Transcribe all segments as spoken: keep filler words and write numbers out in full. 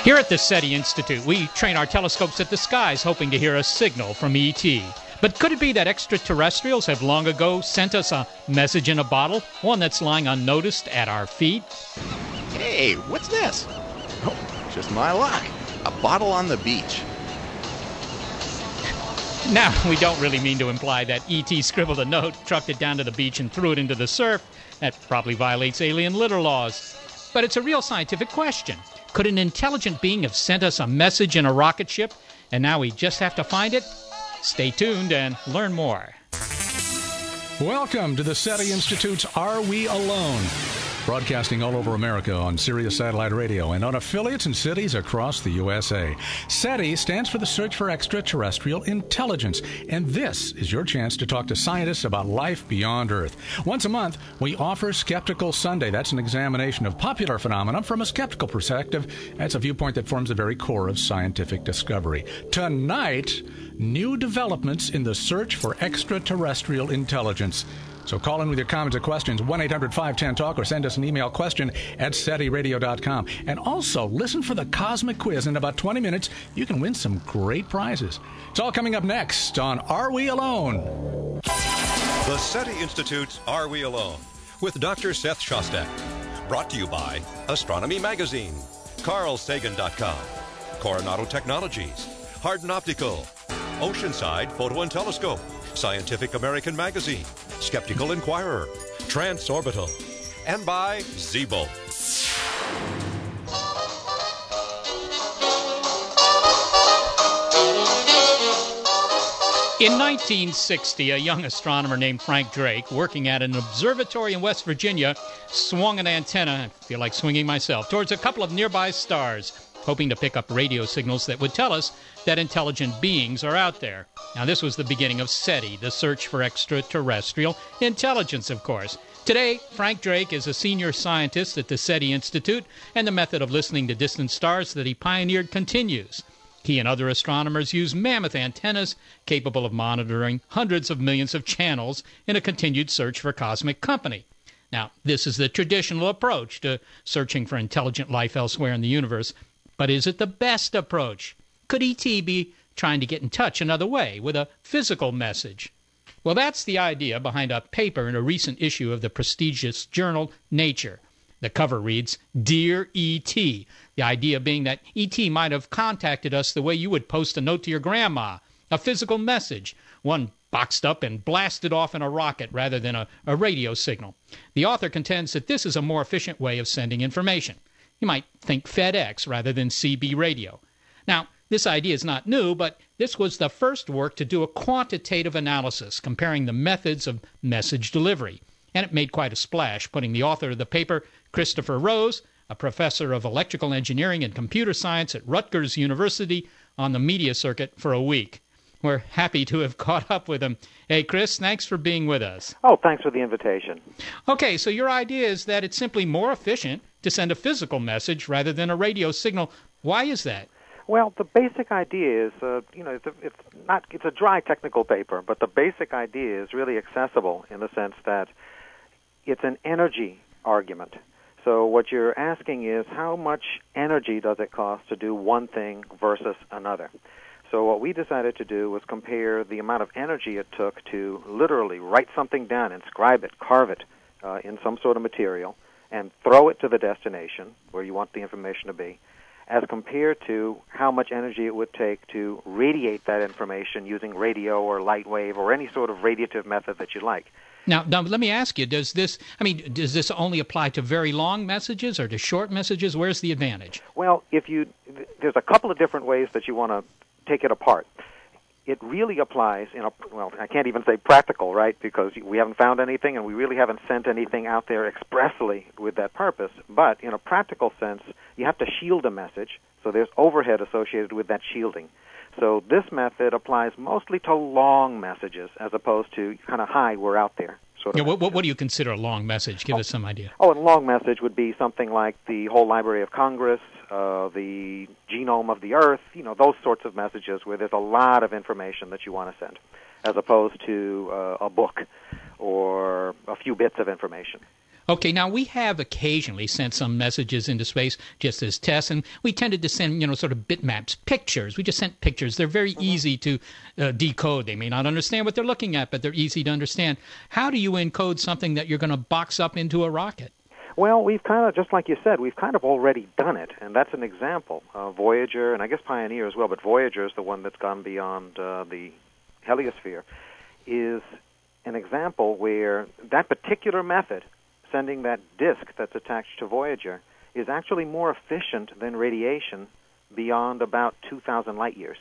Here at the SETI Institute, we train our telescopes at the skies hoping to hear a signal from E T. But could it be that extraterrestrials have long ago sent us a message in a bottle, one that's lying unnoticed at our feet? Hey, what's this? Oh, just my luck. A bottle on the beach. Now, we don't really mean to imply that E T scribbled a note, trucked it down to the beach, and threw it into the surf. That probably violates alien litter laws. But it's a real scientific question. Could an intelligent being have sent us a message in a rocket ship, and now we just have to find it? Stay tuned and learn more. Welcome to the SETI Institute's Are We Alone? Broadcasting all over America on Sirius Satellite Radio and on affiliates in cities across the U S A. SETI stands for the Search for Extraterrestrial Intelligence, and this is your chance to talk to scientists about life beyond Earth. Once a month, we offer Skeptical Sunday. That's an examination of popular phenomena from a skeptical perspective. That's a viewpoint that forms the very core of scientific discovery. Tonight, new developments in the search for extraterrestrial intelligence. So call in with your comments or questions, one eight hundred five one zero talk, or send us an email, question at seti radio dot com. And also, listen for the Cosmic Quiz. In about twenty minutes, you can win some great prizes. It's all coming up next on Are We Alone? The SETI Institute's Are We Alone? With Doctor Seth Shostak. Brought to you by Astronomy Magazine, Carl Sagan dot com, Coronado Technologies, Hardin Optical, Oceanside Photo and Telescope, Scientific American Magazine, Skeptical Inquirer, Transorbital, and by Z-Bolt. In nineteen sixty, a young astronomer named Frank Drake, working at an observatory in West Virginia, swung an antenna, I feel like swinging myself, towards a couple of nearby stars, hoping to pick up radio signals that would tell us that intelligent beings are out there. Now, this was the beginning of SETI, the search for extraterrestrial intelligence, of course. Today, Frank Drake is a senior scientist at the SETI Institute, and the method of listening to distant stars that he pioneered continues. He and other astronomers use mammoth antennas capable of monitoring hundreds of millions of channels in a continued search for cosmic company. Now, this is the traditional approach to searching for intelligent life elsewhere in the universe. But is it the best approach? Could E T be trying to get in touch another way, with a physical message? Well, that's the idea behind a paper in a recent issue of the prestigious journal Nature. The cover reads, Dear E T, the idea being that E T might have contacted us the way you would post a note to your grandma, a physical message, one boxed up and blasted off in a rocket rather than a, a radio signal. The author contends that this is a more efficient way of sending information. You might think FedEx rather than C B radio. Now, this idea is not new, but this was the first work to do a quantitative analysis comparing the methods of message delivery. And it made quite a splash, putting the author of the paper, Christopher Rose, a professor of electrical engineering and computer science at Rutgers University, on the media circuit for a week. We're happy to have caught up with him. Hey, Chris, thanks for being with us. Oh, thanks for the invitation. Okay, so your idea is that it's simply more efficient to send a physical message rather than a radio signal. Why is that? Well, the basic idea is, uh, you know, it's, a, it's not it's a dry technical paper, but the basic idea is really accessible in the sense that it's an energy argument. So what you're asking is, how much energy does it cost to do one thing versus another? So what we decided to do was compare the amount of energy it took to literally write something down, inscribe it, carve it uh, in some sort of material, and throw it to the destination where you want the information to be, as compared to how much energy it would take to radiate that information using radio or light wave or any sort of radiative method that you like. Now, now, let me ask you, does this, I mean, does this only apply to very long messages or to short messages? Where's the advantage? Well, if you, there's a couple of different ways that you want to take it apart. It really applies in a, well, I can't even say practical, right, because we haven't found anything and we really haven't sent anything out there expressly with that purpose. But in a practical sense, you have to shield a message, so there's overhead associated with that shielding. So this method applies mostly to long messages as opposed to kind of hi, we're out there. Sort of yeah, what, what, what do you consider a long message? Give oh, us some idea. Oh, a long message would be something like the whole Library of Congress, uh, the genome of the Earth, you know, those sorts of messages where there's a lot of information that you want to send, as opposed to uh, a book or a few bits of information. Okay, now we have occasionally sent some messages into space just as tests, and we tended to send, you know, sort of bitmaps, pictures. We just sent pictures. They're very mm-hmm. easy to uh, decode. They may not understand what they're looking at, but they're easy to understand. How do you encode something that you're going to box up into a rocket? Well, we've kind of, just like you said, we've kind of already done it, and that's an example. Uh, Voyager, and I guess Pioneer as well, but Voyager is the one that's gone beyond uh, the heliosphere, is an example where that particular method, sending that disk that's attached to Voyager, is actually more efficient than radiation beyond about two thousand light years.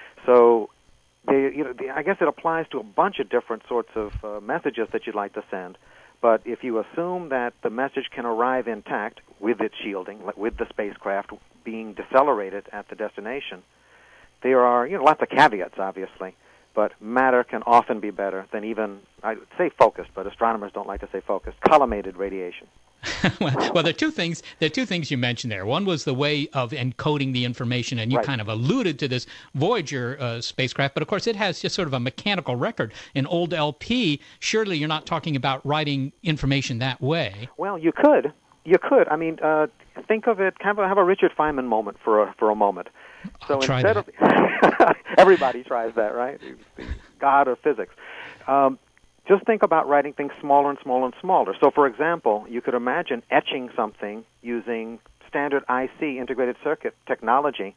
So they, you know, they, I guess it applies to a bunch of different sorts of uh, messages that you'd like to send. But if you assume that the message can arrive intact with its shielding, with the spacecraft being decelerated at the destination, there are, you know, lots of caveats, obviously. But matter can often be better than even, I would say focused, but astronomers don't like to say focused, collimated radiation. well, well, there are two things. There are two things you mentioned there. One was the way of encoding the information, and you right. kind of alluded to this Voyager uh, spacecraft. But of course, it has just sort of a mechanical record. An old L P. Surely, you're not talking about writing information that way. Well, you could. You could. I mean, uh, think of it. Have a, have a Richard Feynman moment for a, for a moment. So I'll try instead that. of everybody tries that, right? The God of physics. Um, Just think about writing things smaller and smaller and smaller. So, for example, you could imagine etching something using standard I C, integrated circuit technology,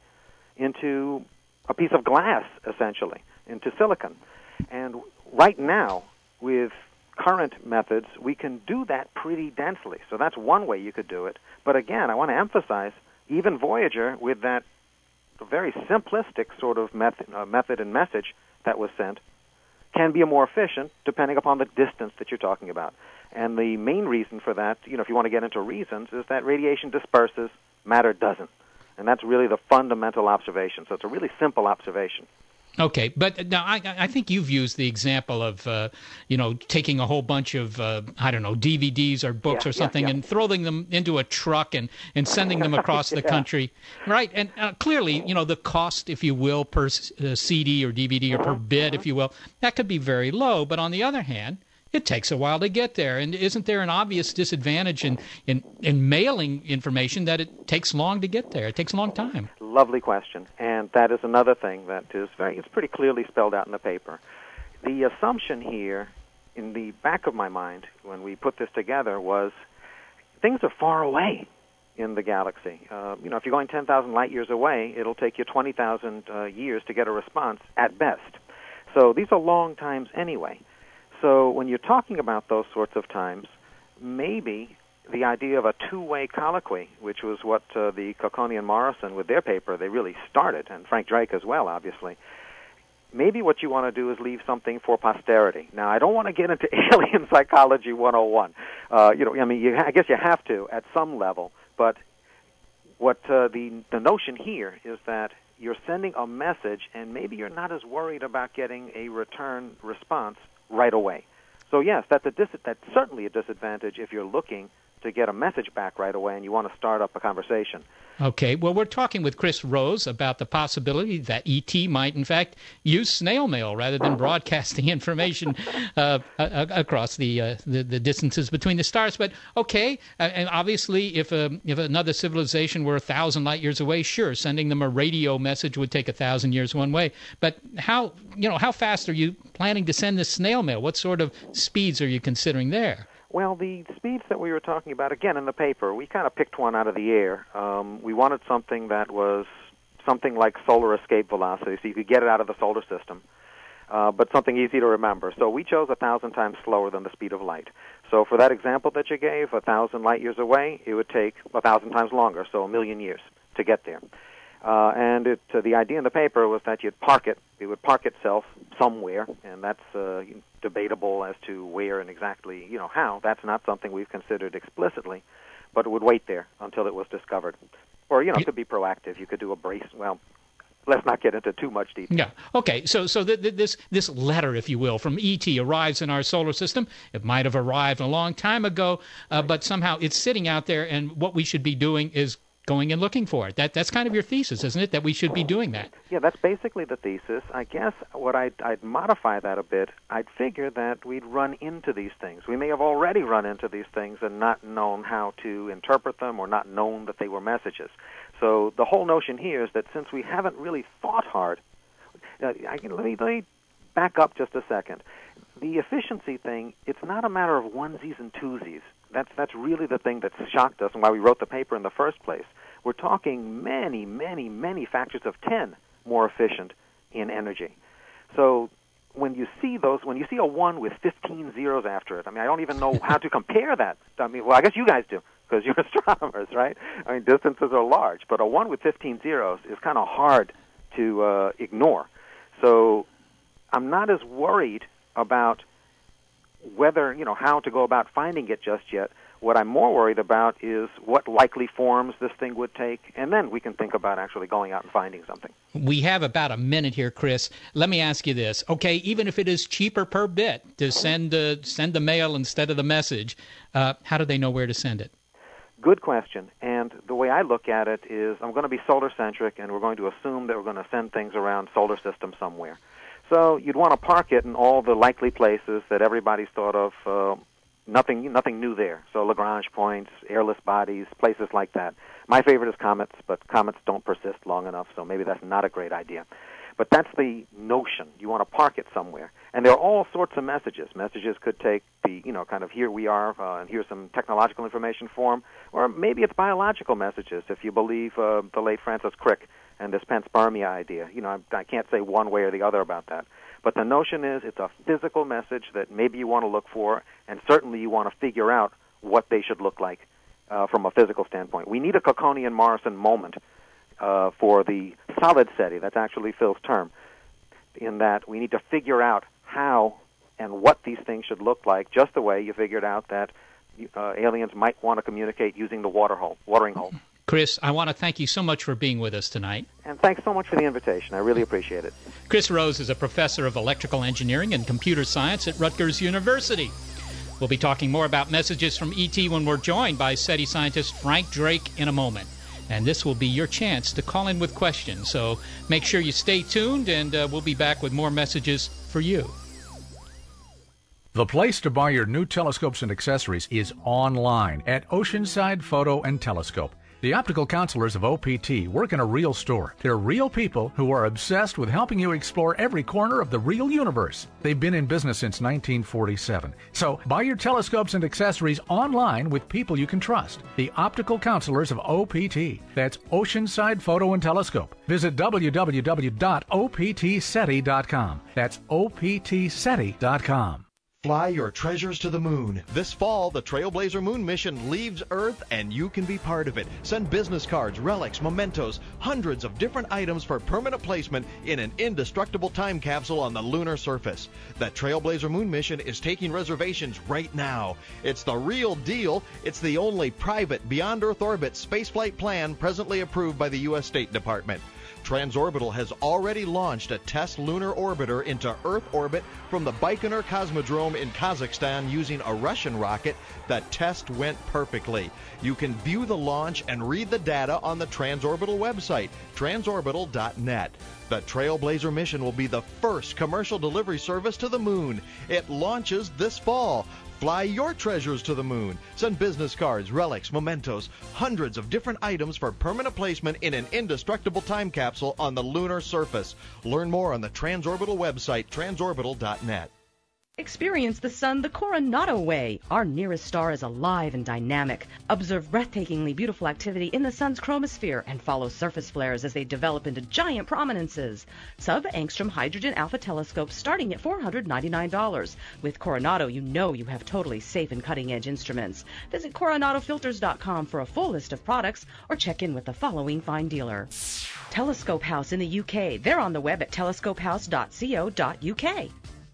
into a piece of glass, essentially, into silicon. And right now, with current methods, we can do that pretty densely. So that's one way you could do it. But again, I want to emphasize, even Voyager, with that very simplistic sort of method, uh, method and message that was sent, can be more efficient depending upon the distance that you're talking about. And the main reason for that, you know, if you want to get into reasons, is that radiation disperses, matter doesn't. And that's really the fundamental observation. So it's a really simple observation. Okay, but now I, I think you've used the example of, uh, you know, taking a whole bunch of, uh, I don't know, D V Ds or books yeah, or something yeah, yeah. and throwing them into a truck and, and sending them across the yeah. country, right? And uh, clearly, you know, the cost, if you will, per uh, C D or D V D or per bit, if you will, that could be very low. But on the other hand, it takes a while to get there. And isn't there an obvious disadvantage in, in, in mailing information that it takes long to get there? It takes a long time. Lovely question. And that is another thing that is very, it's pretty clearly spelled out in the paper. The assumption here, in the back of my mind, when we put this together, was things are far away in the galaxy. Uh, you know, if you're going ten thousand light years away, it'll take you twenty thousand uh, years to get a response at best. So these are long times anyway. So when you're talking about those sorts of times, maybe the idea of a two-way colloquy, which was what uh, the Cocconi and Morrison, with their paper, they really started, and Frank Drake as well, obviously. Maybe what you want to do is leave something for posterity. Now, I don't want to get into alien psychology one oh one. Uh, you know, I mean, you, I guess you have to at some level, but what uh, the the notion here is that you're sending a message, and maybe you're not as worried about getting a return response right away. So yes, that's a dis- that's certainly a disadvantage if you're looking to get a message back right away and you want to start up a conversation. Okay, well, we're talking with Chris Rose about the possibility that E T might, in fact, use snail mail rather than broadcasting information uh, uh, across the, uh, the the distances between the stars. But okay, uh, and obviously, if a, if another civilization were a thousand light years away, sure, sending them a radio message would take a thousand years one way. But how you know how fast are you planning to send this snail mail? What sort of speeds are you considering there? Well, the speeds that we were talking about, again, in the paper, we kind of picked one out of the air. Um, we wanted something that was something like solar escape velocity, so you could get it out of the solar system, uh, but something easy to remember. So we chose a thousand times slower than the speed of light. So for that example that you gave, a thousand light years away, it would take a thousand times longer, so a million years to get there. Uh, and it, uh, the idea in the paper was that you'd park it. It would park itself somewhere, and that's uh, debatable as to where and exactly, you know, how. That's not something we've considered explicitly, but it would wait there until it was discovered. Or, you know, to be proactive, you could do a brace. Well, let's not get into too much detail. Yeah. Okay. So, so th- th- this this letter, if you will, from E T arrives in our solar system. It might have arrived a long time ago, uh, but somehow it's sitting out there, and what we should be doing is going and looking for it. That That's kind of your thesis, isn't it, that we should be doing that? Yeah, that's basically the thesis. I guess what I'd, I'd modify that a bit. I'd figure that we'd run into these things. We may have already run into these things and not known how to interpret them or not known that they were messages. So the whole notion here is that since we haven't really thought hard, uh, I can, let me, let me back up just a second. The efficiency thing, it's not a matter of onesies and twosies. That's that's really the thing that's shocked us and why we wrote the paper in the first place. We're talking many, many, many factors of ten more efficient in energy. So when you see those, when you see a one with fifteen zeros after it, I mean, I don't even know how to compare that. I mean, well, I guess you guys do because you're astronomers, right? I mean, distances are large, but a one with fifteen zeros is kind of hard to uh, ignore. So I'm not as worried about whether, you know, how to go about finding it just yet. What I'm more worried about is what likely forms this thing would take, and then we can think about actually going out and finding something. We have about a minute here, Chris. Let me ask you this. Okay, even if it is cheaper per bit to send uh, send the mail instead of the message, uh, how do they know where to send it? Good question. And the way I look at it is I'm going to be solar-centric, and we're going to assume that we're going to send things around solar system somewhere. So you'd want to park it in all the likely places that everybody's thought of. Uh, nothing, nothing new there. So Lagrange points, airless bodies, places like that. My favorite is comets, but comets don't persist long enough, so maybe that's not a great idea. But that's the notion. You want to park it somewhere. And there are all sorts of messages. Messages could take the, you know, kind of here we are, uh, and here's some technological information form, or maybe it's biological messages, if you believe uh, the late Francis Crick and this panspermia idea. You know, I, I can't say one way or the other about that. But the notion is it's a physical message that maybe you want to look for, and certainly you want to figure out what they should look like uh, from a physical standpoint. We need a Kokonian-Morrison moment uh, for the solid SETI. That's actually Phil's term, in that we need to figure out how and what these things should look like, just the way you figured out that uh, aliens might want to communicate using the water hole, watering hole. Chris, I want to thank you so much for being with us tonight. And thanks so much for the invitation. I really appreciate it. Chris Rose is a professor of electrical engineering and computer science at Rutgers University. We'll be talking more about messages from E T when we're joined by SETI scientist Frank Drake in a moment. And this will be your chance to call in with questions. So make sure you stay tuned, and uh, we'll be back with more messages for you. The place to buy your new telescopes and accessories is online at Oceanside Photo and Telescope. The optical counselors of O P T work in a real store. They're real people who are obsessed with helping you explore every corner of the real universe. They've been in business since nineteen forty-seven. So buy your telescopes and accessories online with people you can trust. The optical counselors of O P T. That's Oceanside Photo and Telescope. Visit w w w dot o p t seti dot com. That's o p t seti dot com. Fly your treasures to the moon. This fall, the Trailblazer Moon mission leaves Earth, and you can be part of it. Send business cards, relics, mementos, hundreds of different items for permanent placement in an indestructible time capsule on the lunar surface. The Trailblazer Moon mission is taking reservations right now. It's the real deal. It's the only private beyond Earth orbit spaceflight plan presently approved by the U S State Department. Transorbital has already launched a test lunar orbiter into Earth orbit from the Baikonur Cosmodrome in Kazakhstan using a Russian rocket. The test went perfectly. You can view the launch and read the data on the Transorbital website, transorbital dot net. The Trailblazer mission will be the first commercial delivery service to the moon. It launches this fall. Fly your treasures to the moon. Send business cards, relics, mementos, hundreds of different items for permanent placement in an indestructible time capsule on the lunar surface. Learn more on the Transorbital website, transorbital dot net. Experience the sun the Coronado way. Our nearest star is alive and dynamic. Observe breathtakingly beautiful activity in the sun's chromosphere and follow surface flares as they develop into giant prominences. Sub-angstrom hydrogen alpha telescopes starting at four hundred ninety-nine dollars. With Coronado, you know you have totally safe and cutting-edge instruments. Visit coronado filters dot com for a full list of products or check in with the following fine dealer. Telescope House in the U K. They're on the web at telescope house dot co dot u k.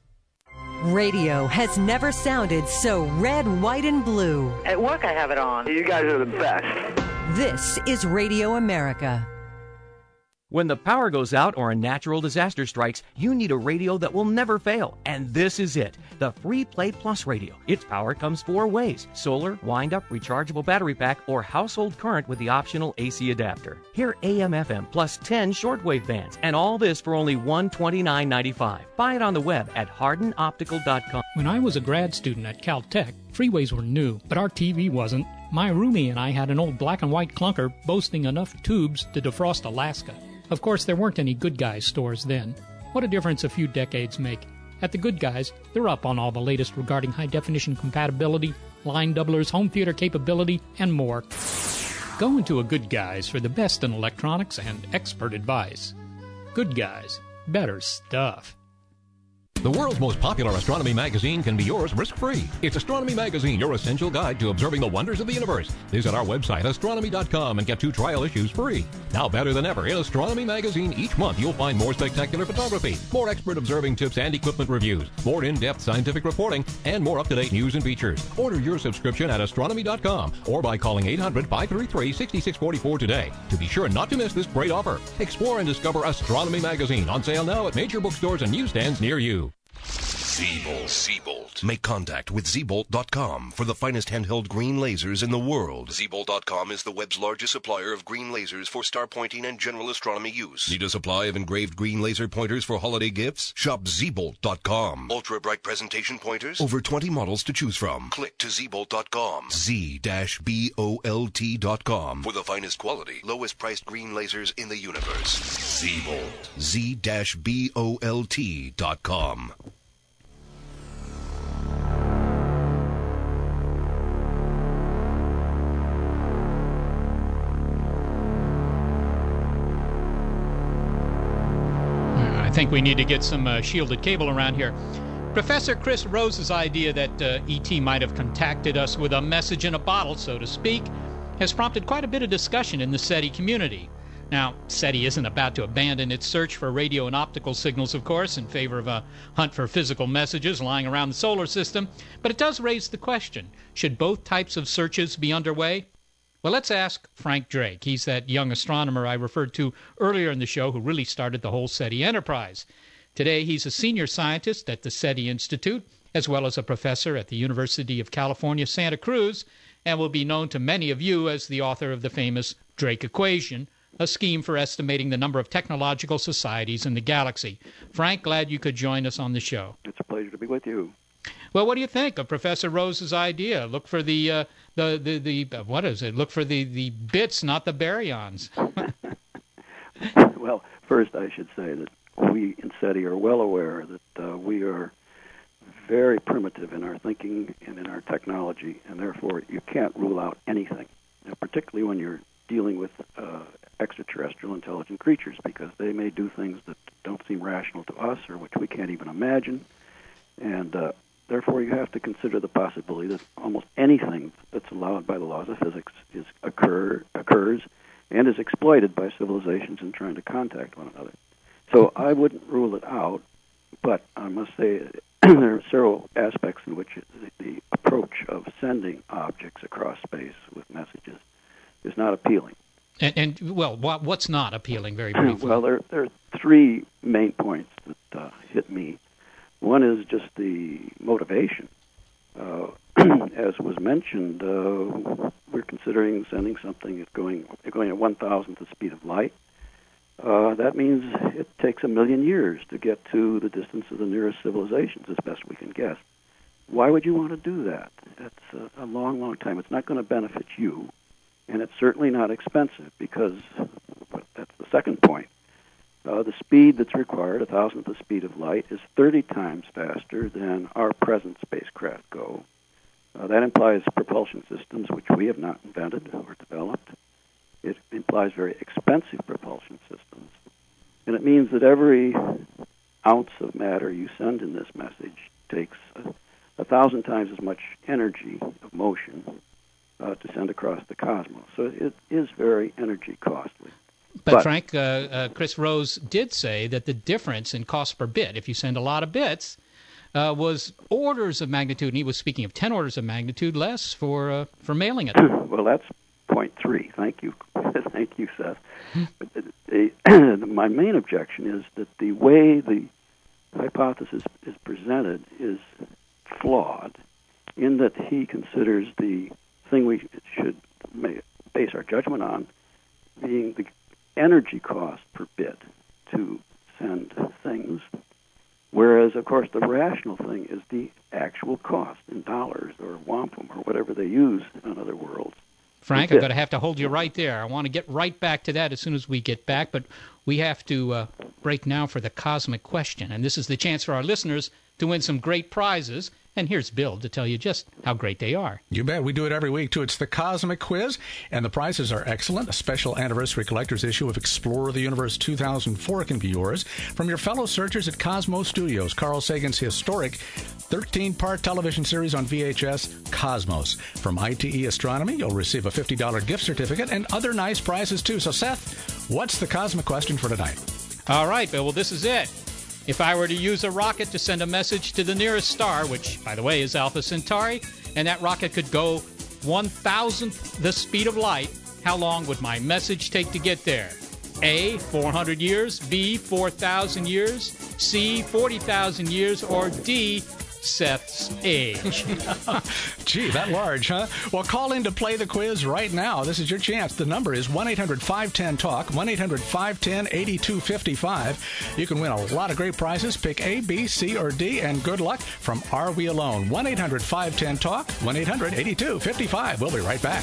Radio has never sounded so red, white, and blue. At work I have it on. You guys are the best. This is Radio America. When the power goes out or a natural disaster strikes, you need a radio that will never fail. And this is it, the Free Play Plus radio. Its power comes four ways: solar, wind-up, rechargeable battery pack, or household current with the optional A C adapter. Hear A M F M plus ten shortwave bands, and all this for only one hundred twenty-nine ninety-five. Buy it on the web at harden optical dot com. When I was a grad student at Caltech, freeways were new, but our T V wasn't. My roomie and I had an old black and white clunker boasting enough tubes to defrost Alaska. Of course, there weren't any Good Guys stores then. What a difference a few decades make. At the Good Guys, they're up on all the latest regarding high-definition compatibility, line doublers, home theater capability, and more. Go into a Good Guys for the best in electronics and expert advice. Good Guys. Better stuff. The world's most popular astronomy magazine can be yours risk-free. It's Astronomy Magazine, your essential guide to observing the wonders of the universe. Visit our website, astronomy dot com, and get two trial issues free. Now better than ever, in Astronomy Magazine, each month you'll find more spectacular photography, more expert observing tips and equipment reviews, more in-depth scientific reporting, and more up-to-date news and features. Order your subscription at astronomy dot com or by calling eight hundred, five three three, six six four four today to be sure not to miss this great offer. Explore and discover Astronomy Magazine, on sale now at major bookstores and newsstands near you. Z-Bolt. Z-Bolt. Make contact with Z Bolt dot com for the finest handheld green lasers in the world. Z Bolt dot com is the web's largest supplier of green lasers for star pointing and general astronomy use. Need a supply of engraved green laser pointers for holiday gifts? Shop Z Bolt dot com. Ultra bright presentation pointers? Over twenty models to choose from. Click to Z Bolt dot com. Z Bolt dot com for the finest quality, lowest priced green lasers in the universe. Z-Bolt. Z Bolt dot com. I think we need to get some uh, shielded cable around here. Professor Chris Rose's idea that uh, E T might have contacted us with a message in a bottle, so to speak, has prompted quite a bit of discussion in the SETI community. Now, SETI isn't about to abandon its search for radio and optical signals, of course, in favor of a hunt for physical messages lying around the solar system, but it does raise the question, should both types of searches be underway? Well, let's ask Frank Drake. He's that young astronomer I referred to earlier in the show who really started the whole SETI enterprise. Today, he's a senior scientist at the SETI Institute, as well as a professor at the University of California, Santa Cruz, and will be known to many of you as the author of the famous Drake Equation, a scheme for estimating the number of technological societies in the galaxy. Frank, glad you could join us on the show. It's a pleasure to be with you. Well, what do you think of Professor Rose's idea? Look for the, uh, the, the, the uh, what is it? Look for the, the bits, not the baryons. Well, first I should say that we in SETI are well aware that uh, we are very primitive in our thinking and in our technology, and therefore you can't rule out anything, now, particularly when you're dealing with uh, extraterrestrial intelligent creatures, because they may do things that don't seem rational to us or which we can't even imagine. And uh, therefore, you have to consider the possibility that almost anything that's allowed by the laws of physics is occur occurs and is exploited by civilizations in trying to contact one another. So I wouldn't rule it out, but I must say there are several aspects in which the, the approach of sending objects across space with messages is not appealing. And, and well, what, what's not appealing, very briefly? Well, there, there are three main points that uh, hit me. One is just the motivation. Uh, as was mentioned, uh, we're considering sending something that's going going at one thousandth the speed of light. Uh, that means it takes a million years to get to the distance of the nearest civilizations, as best we can guess. Why would you want to do that? That's a, a long, long time. It's not going to benefit you, and it's certainly not expensive, because that's the second point. Uh, the speed that's required, a thousandth the speed of light, is thirty times faster than our present spacecraft go. Uh, that implies propulsion systems which we have not invented or developed. It implies very expensive propulsion systems. And it means that every ounce of matter you send in this message takes a, a thousand times as much energy of motion uh, to send across the cosmos. So it is very energy costly. But, but Frank, uh, uh, Chris Rose did say that the difference in cost per bit, if you send a lot of bits, uh, was orders of magnitude, and he was speaking of ten orders of magnitude less for uh, for mailing it. Well, that's point three. Thank you. Thank you, Seth. But the, my main objection is that the way the hypothesis is presented is flawed, in that he considers the thing we should base our judgment on being the energy cost per bit to send things, whereas, of course, the rational thing is the actual cost in dollars or wampum or whatever they use in other worlds. Frank, I'm going to have to hold you right there. I want to get right back to that as soon as we get back, but we have to uh, break now for the cosmic question, and this is the chance for our listeners to win some great prizes. And here's Bill to tell you just how great they are. You bet. We do it every week, too. It's the Cosmic Quiz, and the prizes are excellent. A special anniversary collector's issue of Explorer of the Universe two thousand four can be yours from your fellow searchers at Cosmos Studios. Carl Sagan's historic thirteen-part television series on V H S, Cosmos. From I T E Astronomy, you'll receive a fifty dollars gift certificate and other nice prizes, too. So, Seth, what's the Cosmic question for tonight? All right, Bill. Well, this is it. If I were to use a rocket to send a message to the nearest star, which, by the way, is Alpha Centauri, and that rocket could go one thousandth the speed of light, how long would my message take to get there? A, four hundred years, B, four thousand years, C, forty thousand years, or D, Seth's age. Gee, that large, huh? Well, call in to play the quiz right now. This is your chance. The number is one eight hundred five one zero talk, one eight hundred five one zero eight two five five. You can win a lot of great prizes. Pick A, B, C, or D, and good luck from Are We Alone? one eight hundred five one zero talk, one eight hundred eight two five five. We'll be right back.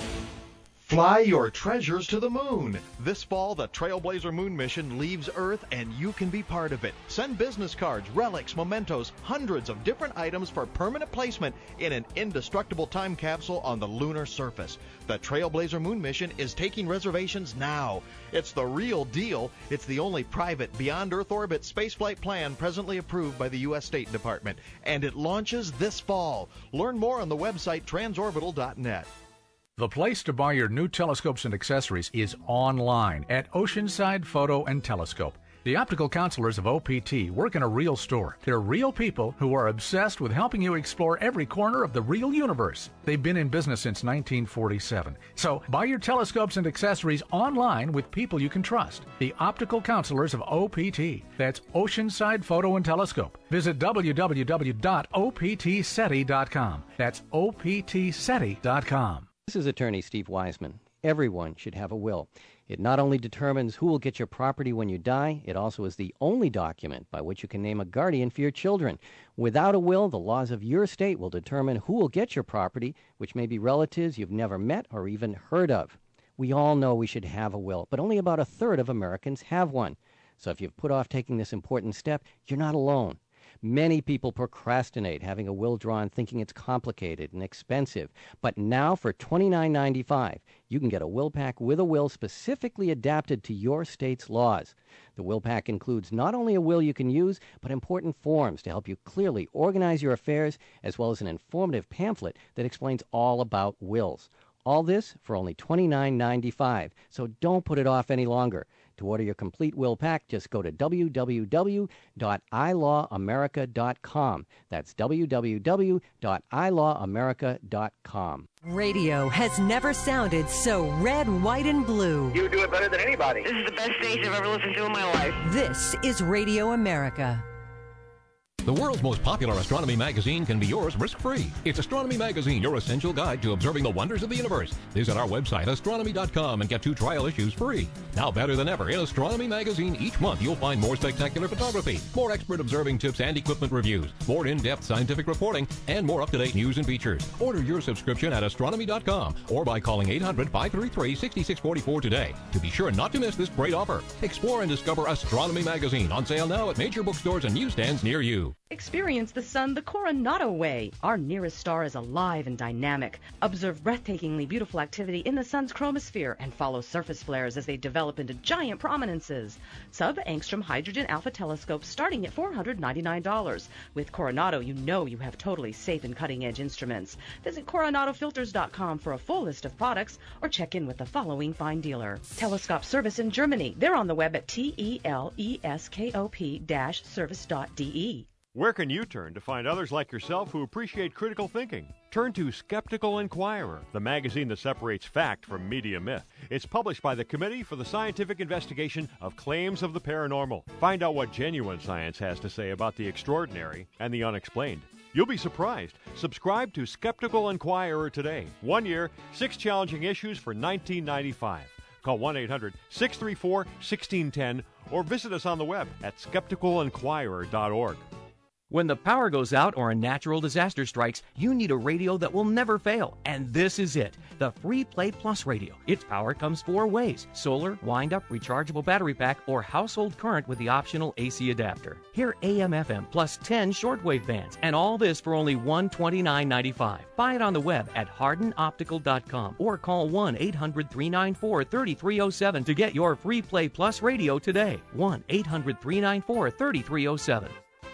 Fly your treasures to the moon. This fall, the Trailblazer Moon mission leaves Earth, and you can be part of it. Send business cards, relics, mementos, hundreds of different items for permanent placement in an indestructible time capsule on the lunar surface. The Trailblazer Moon mission is taking reservations now. It's the real deal. It's the only private beyond Earth orbit spaceflight plan presently approved by the U S State Department, and it launches this fall. Learn more on the website transorbital dot net. The place to buy your new telescopes and accessories is online at Oceanside Photo and Telescope. The optical counselors of O P T work in a real store. They're real people who are obsessed with helping you explore every corner of the real universe. They've been in business since nineteen forty-seven. So buy your telescopes and accessories online with people you can trust. The optical counselors of O P T. That's Oceanside Photo and Telescope. Visit w w w dot o p t seti dot com. That's o p t seti dot com. This is attorney Steve Wiseman. Everyone should have a will. It not only determines who will get your property when you die, it also is the only document by which you can name a guardian for your children. Without a will, the laws of your state will determine who will get your property, which may be relatives you've never met or even heard of. We all know we should have a will, but only about a third of Americans have one. So if you've put off taking this important step, you're not alone. Many people procrastinate having a will drawn thinking it's complicated and expensive. But now for twenty-nine ninety-five, you can get a will pack with a will specifically adapted to your state's laws. The will pack includes not only a will you can use, but important forms to help you clearly organize your affairs, as well as an informative pamphlet that explains all about wills. All this for only twenty-nine ninety-five, so don't put it off any longer. To order your complete will pack, just go to w w w dot i law america dot com. That's w w w dot i law america dot com. Radio has never sounded so red, white, and blue. You do it better than anybody. This is the best station I've ever listened to in my life. This is Radio America. The world's most popular astronomy magazine can be yours risk-free. It's Astronomy Magazine, your essential guide to observing the wonders of the universe. Visit our website, astronomy dot com, and get two trial issues free. Now better than ever, in Astronomy Magazine, each month you'll find more spectacular photography, more expert observing tips and equipment reviews, more in-depth scientific reporting, and more up-to-date news and features. Order your subscription at astronomy dot com or by calling eight hundred, five three three, six six four four today to be sure not to miss this great offer. Explore and discover Astronomy Magazine, on sale now at major bookstores and newsstands near you. Experience the sun the Coronado way. Our nearest star is alive and dynamic. Observe breathtakingly beautiful activity in the sun's chromosphere and follow surface flares as they develop into giant prominences. Sub-angstrom hydrogen alpha telescopes starting at four hundred ninety-nine dollars. With Coronado, you know you have totally safe and cutting-edge instruments. Visit coronado filters dot com for a full list of products or check in with the following fine dealer. Telescope Service in Germany. They're on the web at teleskop dash service dot d e. Where can you turn to find others like yourself who appreciate critical thinking? Turn to Skeptical Inquirer, the magazine that separates fact from media myth. It's published by the Committee for the Scientific Investigation of Claims of the Paranormal. Find out what genuine science has to say about the extraordinary and the unexplained. You'll be surprised. Subscribe to Skeptical Inquirer today. One year, six challenging issues for nineteen ninety-five dollars. Call one eight hundred six three four one six one zero or visit us on the web at skeptical inquirer dot org. When the power goes out or a natural disaster strikes, you need a radio that will never fail. And this is it, the Free Play Plus radio. Its power comes four ways: solar, wind-up, rechargeable battery pack, or household current with the optional A C adapter. Hear A M F M plus ten shortwave bands, and all this for only one hundred twenty-nine ninety-five. Buy it on the web at harden optical dot com or call one eight hundred three nine four three three zero seven to get your Free Play Plus radio today. one eight hundred three nine four three three zero seven.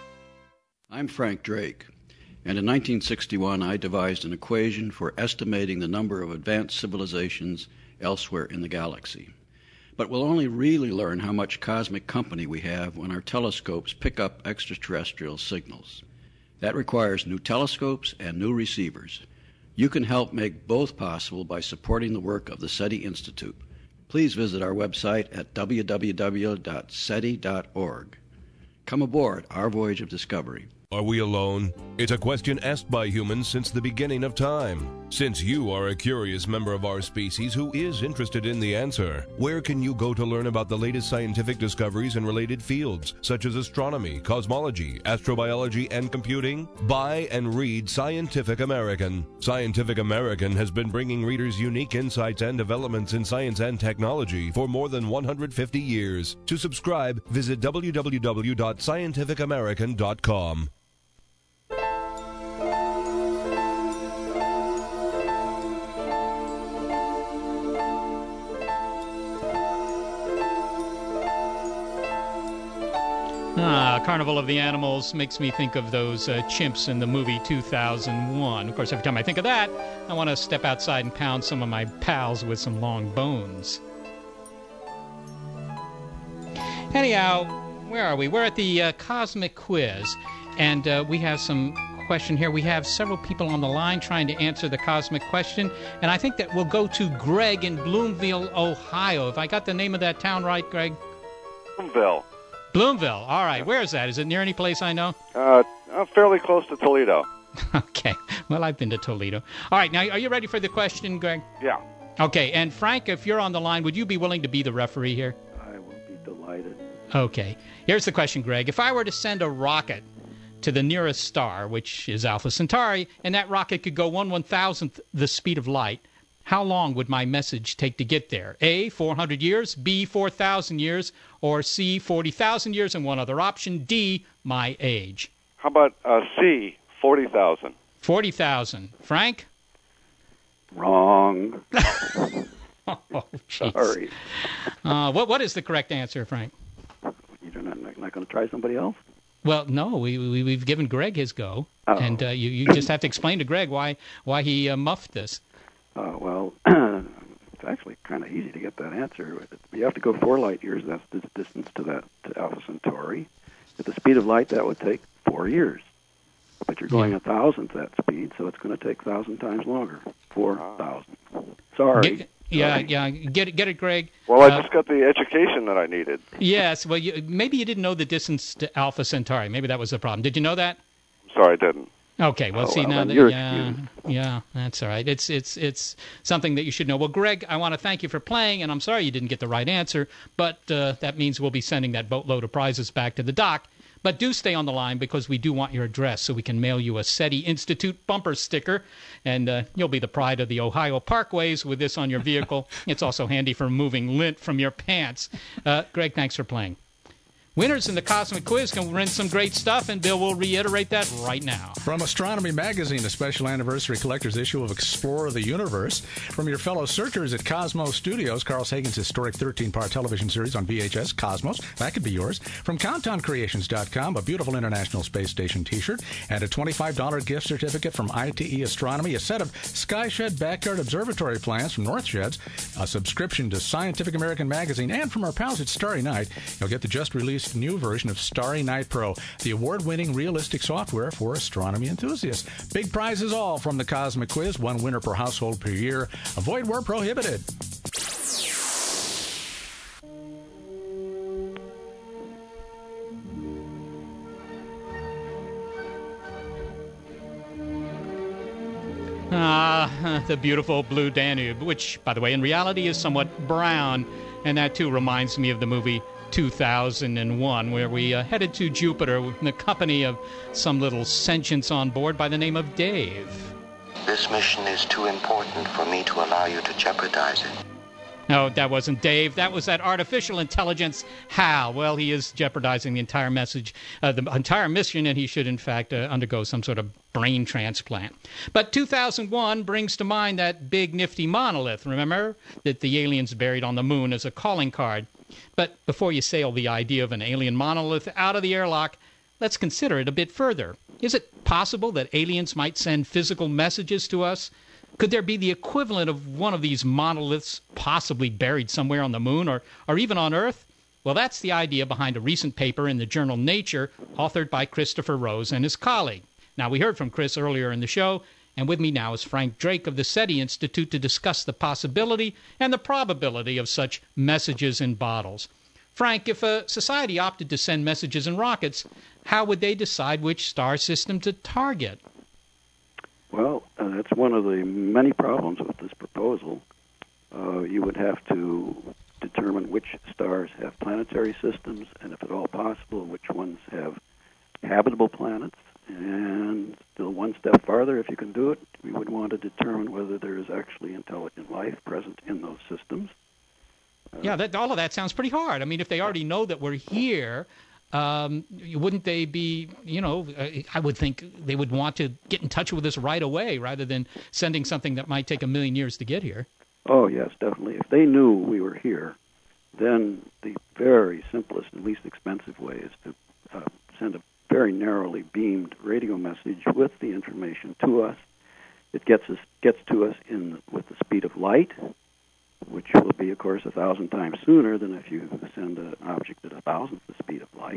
I'm Frank Drake, and in nineteen sixty-one I devised an equation for estimating the number of advanced civilizations elsewhere in the galaxy. But we'll only really learn how much cosmic company we have when our telescopes pick up extraterrestrial signals. That requires new telescopes and new receivers. You can help make both possible by supporting the work of the SETI Institute. Please visit our website at w w w dot seti dot org. Come aboard our voyage of discovery. Are we alone? It's a question asked by humans since the beginning of time. Since you are a curious member of our species who is interested in the answer, where can you go to learn about the latest scientific discoveries in related fields, such as astronomy, cosmology, astrobiology, and computing? Buy and read Scientific American. Scientific American has been bringing readers unique insights and developments in science and technology for more than one hundred fifty years. To subscribe, visit w w w dot scientific american dot com. Ah, Carnival of the Animals makes me think of those uh, chimps in the movie two thousand one. Of course, every time I think of that, I want to step outside and pound some of my pals with some long bones. Anyhow, where are we? We're at the uh, Cosmic Quiz, and uh, we have some question here. We have several people on the line trying to answer the Cosmic question, and I think that we'll go to Greg in Bloomville, Ohio. If I got the name of that town right, Greg? Bloomville. Bloomville. All right. Where is that? Is it near any place I know? Uh, uh, fairly close to Toledo. Okay. Well, I've been to Toledo. All right. Now, are you ready for the question, Greg? Yeah. Okay. And Frank, if you're on the line, would you be willing to be the referee here? I will be delighted. Okay. Here's the question, Greg. If I were to send a rocket to the nearest star, which is Alpha Centauri, and that rocket could go one one-thousandth the speed of light, how long would my message take to get there? A, four hundred years, B, four thousand years, or C, forty thousand years, and one other option, D, my age. How about uh, C, forty thousand? forty thousand. Frank? Wrong. Oh, geez. Sorry. Uh, what, what is the correct answer, Frank? You're not, not, not going to try somebody else? Well, no, we, we, we've given Greg his go, oh. and uh, you, you just have to explain to Greg why, why he uh, muffed this. Uh, well, it's actually kind of easy to get that answer. You have to go four light years. That's the distance to that to Alpha Centauri. At the speed of light, that would take four years. But you're going yeah. a thousandth that speed, so it's going to take a thousand times longer. Four thousand. Sorry. Get, yeah, Sorry. yeah. Get it, get it, Greg. Well, I uh, just got the education that I needed. Yes. Well, you, maybe you didn't know the distance to Alpha Centauri. Maybe that was the problem. Did you know that? Sorry, I didn't. Okay, well, oh, see, well, now that, yeah, excused. yeah, that's all right. It's it's it's something that you should know. Well, Greg, I want to thank you for playing, and I'm sorry you didn't get the right answer, but uh, that means we'll be sending that boatload of prizes back to the dock. But do stay on the line because we do want your address so we can mail you a SETI Institute bumper sticker, and uh, you'll be the pride of the Ohio parkways with this on your vehicle. It's also handy for removing lint from your pants. Uh, Greg, thanks for playing. Winners in the Cosmic Quiz can win some great stuff, and Bill will reiterate that right now. From Astronomy Magazine, a special anniversary collector's issue of Explore the Universe. From your fellow searchers at Cosmos Studios, Carl Sagan's historic thirteen-part television series on V H S, Cosmos. That could be yours. From Countdown Creations dot com, a beautiful International Space Station T-shirt, and a twenty-five dollars gift certificate from I T E Astronomy, a set of Skyshed Backyard Observatory plans from Northsheds, a subscription to Scientific American Magazine, and from our pals at Starry Night, you'll get the just-released latest new version of Starry Night Pro, the award-winning realistic software for astronomy enthusiasts. Big prizes all from the Cosmic Quiz, one winner per household per year. Avoid where prohibited. Ah, the beautiful blue Danube, which, by the way, in reality is somewhat brown. And that, too, reminds me of the movie two thousand one, where we uh, headed to Jupiter in the company of some little sentience on board by the name of Dave. This mission is too important for me to allow you to jeopardize it. No, that wasn't Dave. That was that artificial intelligence, Hal. Well, he is jeopardizing the entire message, uh, the entire mission, and he should, in fact, uh, undergo some sort of brain transplant. But two thousand one brings to mind that big, nifty monolith, remember, that the aliens buried on the moon as a calling card. But before you sail the idea of an alien monolith out of the airlock, let's consider it a bit further. Is it possible that aliens might send physical messages to us? Could there be the equivalent of one of these monoliths possibly buried somewhere on the moon or, or even on Earth? Well, that's the idea behind a recent paper in the journal Nature, authored by Christopher Rose and his colleague. Now, we heard from Chris earlier in the show, and with me now is Frank Drake of the SETI Institute to discuss the possibility and the probability of such messages in bottles. Frank, if a society opted to send messages in rockets, how would they decide which star system to target? Well, uh, that's one of the many problems with this proposal. Uh, you would have to determine which stars have planetary systems, and if at all possible, which ones have habitable planets. And still one step farther, if you can do it, we would want to determine whether there is actually intelligent life present in those systems. Uh, yeah, that, all of that sounds pretty hard. I mean, if they already know that we're here, Um, wouldn't they be, you know, I would think they would want to get in touch with us right away rather than sending something that might take a million years to get here. Oh, yes, definitely. If they knew we were here, then the very simplest and least expensive way is to uh, send a very narrowly beamed radio message with the information to us. It gets us gets to us in with the speed of light, which will be, of course, a thousand times sooner than if you send an object at a thousandth the speed of light.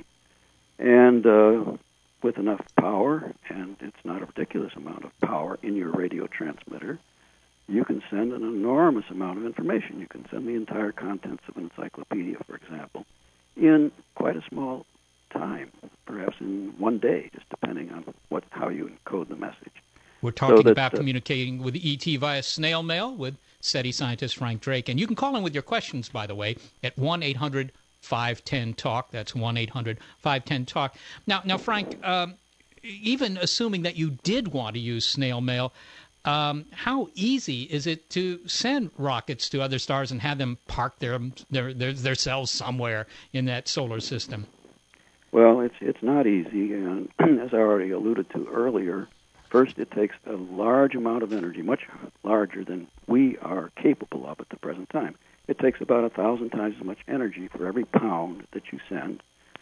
And uh, with enough power, and it's not a ridiculous amount of power in your radio transmitter, you can send an enormous amount of information. You can send the entire contents of an encyclopedia, for example, in quite a small time, perhaps in one day, just depending on what how you encode the message. We're talking so about uh, communicating with E T via snail mail with SETI scientist Frank Drake. And you can call in with your questions, by the way, at one eight hundred five one zero talk. That's one eight hundred five one zero talk. Now, now Frank, um, even assuming that you did want to use snail mail, um, how easy is it to send rockets to other stars and have them park their their their, their cells somewhere in that solar system? Well, it's it's not easy, and as I already alluded to earlier, first it takes a large amount of energy, much larger than we are capable of at the present time. It takes about a thousand times as much energy for every pound that you send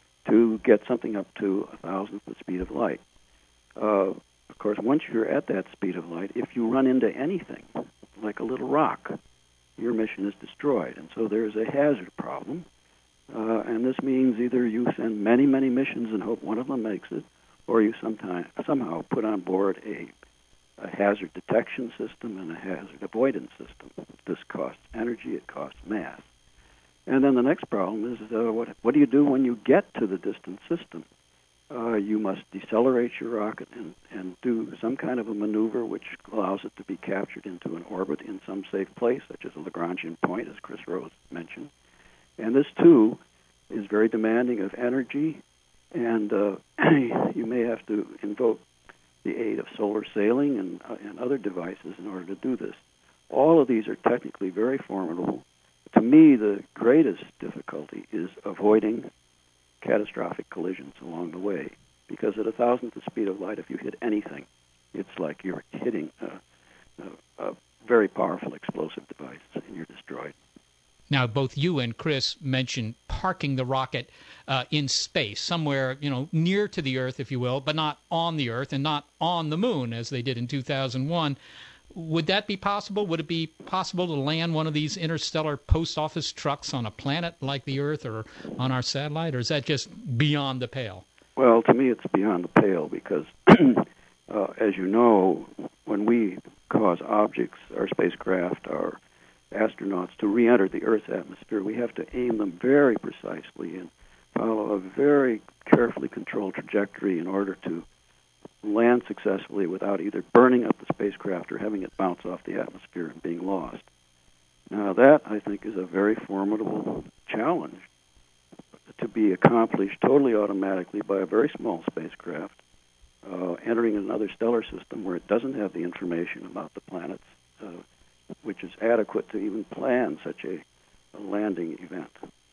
to get something up to a thousandth the speed of light. Uh, of course, once you're at that speed of light, if you run into anything, like a little rock, your mission is destroyed. And so there's a hazard problem. Uh, and this means either you send many, many missions and hope one of them makes it, or you sometime, somehow put on board a, a hazard detection system and a hazard avoidance system. This costs energy, it costs mass. And then the next problem is, uh, what, what do you do when you get to the distant system? Uh, you must decelerate your rocket and, and do some kind of a maneuver which allows it to be captured into an orbit in some safe place, such as a Lagrangian point, as Chris Rose mentioned. And this, too, is very demanding of energy, and uh, you may have to invoke the aid of solar sailing and, uh, and other devices in order to do this. All of these are technically very formidable. To me, the greatest difficulty is avoiding catastrophic collisions along the way, because at a thousandth the speed of light, if you hit anything, it's like you're hitting a, a, a very powerful explosive device, and you're destroyed. Now, both you and Chris mentioned parking the rocket uh, in space, somewhere, you know, near to the Earth, if you will, but not on the Earth and not on the moon, as they did in two thousand one. would that be possible? Would it be possible to land one of these interstellar post office trucks on a planet like the Earth or on our satellite, or is that just beyond the pale? Well, to me, it's beyond the pale because, uh, as you know, when we cause objects, our spacecraft, our astronauts, to re-enter the Earth's atmosphere, we have to aim them very precisely and follow a very carefully controlled trajectory in order to land successfully without either burning up the spacecraft or having it bounce off the atmosphere and being lost. Now, that, I think, is a very formidable challenge to be accomplished totally automatically by a very small spacecraft uh, entering another stellar system where it doesn't have the information about the planets, uh, which is adequate to even plan such a, a landing event.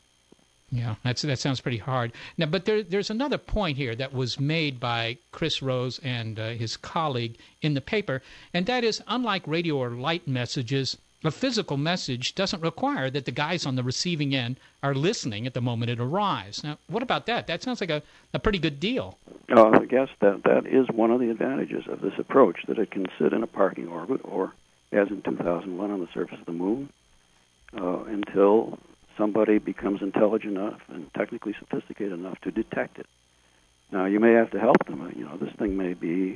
Yeah, that's, that sounds pretty hard. Now, but there, there's another point here that was made by Chris Rose and uh, his colleague in the paper, and that is, unlike radio or light messages, a physical message doesn't require that the guys on the receiving end are listening at the moment it arrives. Now, what about that? That sounds like a, a pretty good deal. Uh, I guess that that is one of the advantages of this approach, that it can sit in a parking orbit, or, as in two thousand one, on the surface of the moon, uh, until somebody becomes intelligent enough and technically sophisticated enough to detect it. Now, you may have to help them. You know, this thing may be,